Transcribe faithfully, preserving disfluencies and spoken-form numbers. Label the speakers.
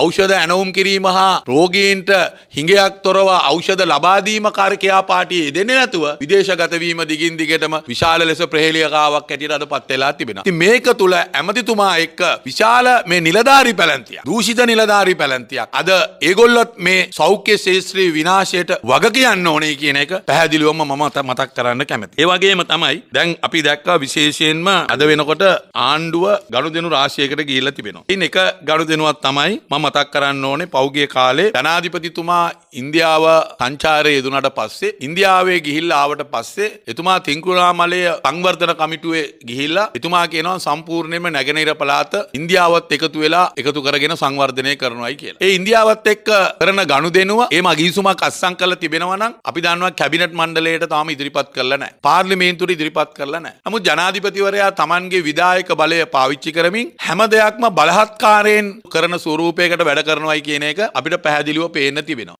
Speaker 1: ඖෂධ ඇනවුම් කිරීම හා රෝගීන්ට හිඟයක් තොරව ඖෂධ ලබා දීම කාර්යයා පාටියේ දෙන්නේ නැතුව විදේශගත වීම දිගින් දිගටම විශාල ලෙස ප්‍රහේලිකාවක් හැටියට අදපත් වෙලා තිබෙනවා. ඉතින් මේක තුල ඇමතිතුමා එක්ක විශාල මේ නිලධාරී පැලැන්තියක්, දූෂිත නිලධාරී පැලැන්තියක් අද ඒගොල්ලොත් මේ සෞඛ්‍ය ශාස්ත්‍රීය විනාශයට වග කියන්න ඕනේ කියන එක පැහැදිලිවම මම මතක් කරන්න කැමතියි. ඒ වගේම තමයි දැන් අපි දැක්කා විශේෂයෙන්ම අද වෙනකොට ආණ්ඩුව ගනුදෙනු රාශියකට ගිහිල්ලා තිබෙනවා. ඉතින් එක ගනුදෙනුවක් තමයි මම මතක් කරන්න ඕනේ පෞගිය කාලේ ජනාධිපතිතුමා ඉන්දියාව සංචාරයේ යෙදුනට පස්සේ ඉන්දියාවේ ගිහිල්ලා ආවට පස්සේ එතුමා තිංකුරාමලය සංවර්ධන කමිටුවේ ගිහිල්ලා එතුමා කියනවා සම්පූර්ණයෙන්ම නැගෙනහිර පළාත ඉන්දියාවත් එකතු වෙලා එකතු කරගෙන සංවර්ධනය කරනවායි කියලා. ඒ ඉන්දියාවත් එක්ක කරන ගනුදෙනුව ඒ මගීසුමක් අත්සන් කරලා තිබෙනවා නම් අපි දන්නවා කැබිනට් මණ්ඩලයට තාම ඉදිරිපත් කරලා නැහැ. පාර්ලිමේන්තුවට ඉදිරිපත් කරලා නැහැ. නමුත් ජනාධිපතිවරයා Tamanගේ විධායක බලය පාවිච්චි කරමින් හැම දෙයක්ම බලහත්කාරයෙන් කරන ස්වරූපයකට වැඩ කරනවායි කියන එක අපිට පැහැදිලිව පේන්න තිබෙනවා.